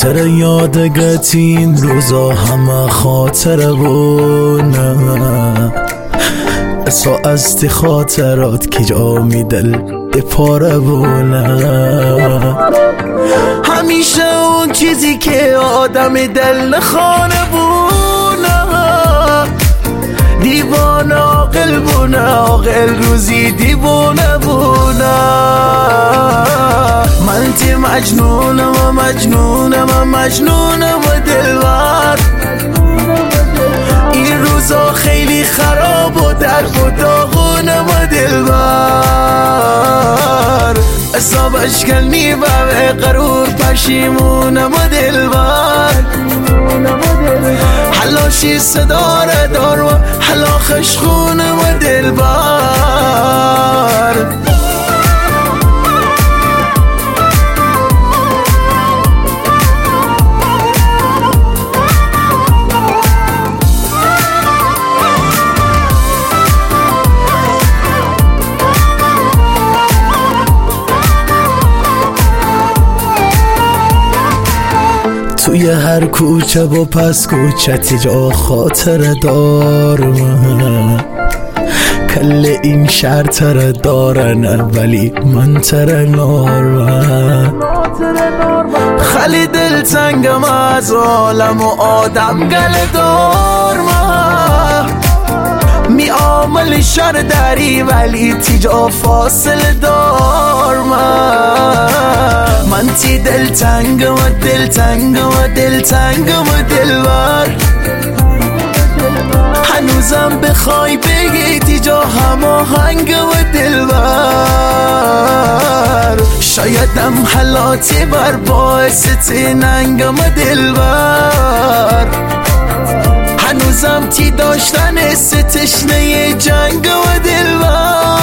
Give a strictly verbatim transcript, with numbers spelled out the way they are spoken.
چرا یادگت این روزا همه خاطره بونه اسا از تی خاطرات که جا می دل پاره بونه همیشه اون چیزی که آدم دل نخانه بونه دیوانه عاقل بونه عاقل روزی دیوانه بونه من تی مجنونم و مجنونم و مجنونم و دلبر این روزا خیلی خراب و درد و داغونم و دلبر حسابش کنی و به قرور پشیمونم و دلبر حلاشی صداره دار و حلا خشخونم و دلبر توی هر کوچه و پس کوچه تیجا خاطر دارم کل این شهر تره دارن ولی من تره نارم خیلی دل تنگم از عالم و آدم گل دارم می عامل شر داری ولی تیجا فاصل دارم من تی دل تنگم و دل تنگم و دل تنگم و دلبر هنوزم بخوای بگی تیجا هماهنگم و دلبر شایدم حالاتی بر باعث تی ننگم و دلبر هنوزم تی داشتن ستشنه جنگ و دلبر